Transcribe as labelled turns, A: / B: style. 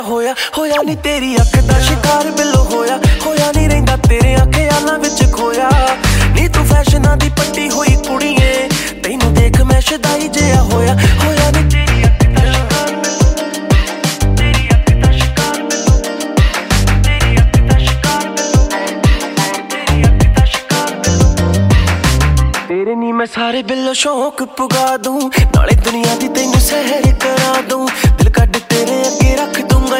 A: ਹੋਇਆ ਹੋਇਆ ਨੀ ਤੇਰੀ ਅੱਖ ਦਾ ਸ਼ਿਕਾਰ ਬਿੱਲੋ ਹੋਇਆ ਹੋਇਆ ਨੀ ਰਹਿੰਦਾ ਤੇਰੇ ਖਿਆਲਾਂ ਵਿੱਚ ਖੋਇਆ ਨੀ ਤੂੰ ਫੈਸ਼ਨਾਂ ਦੀ ਪੱਟੀ ਹੋਈ ਕੁੜੀਏ ਤੈਨੂੰ ਦੇਖ ਮੈਂ ਸ਼ਦਾਈ ਜਿਹਾ ਹੋਇਆ ਹੋਇਆ ਨੀ ਤੇਰੀ ਅੱਖ ਦਾ ਸ਼ਿਕਾਰ ਬਿੱਲੋ ਤੇਰੀ ਅੱਖ ਦਾ ਸ਼ਿਕਾਰ ਬਿੱਲੋ ਤੇਰੀ ਅੱਖ ਦਾ ਸ਼ਿਕਾਰ ਬਿੱਲੋ ਤੇਰੀ ਅੱਖ ਦਾ ਸ਼ਿਕਾਰ ਬਿੱਲੋ ਤੇਰੇ ਨੀ ਮੈਂ ਸਾਰੇ ਬਿੱਲੋ ਸ਼ੌਕ ਪੁਗਾ ਦੂੰ ਨਾਲੇ ਦੁਨੀਆ ਦੀ ਤੈਨੂੰ ਸਹਿਰ ਕਰਾ ਦੂੰ ਦਿਲ ਕੱਢ ਤੇਰੇ ਅੱਗੇ ਰੱਖ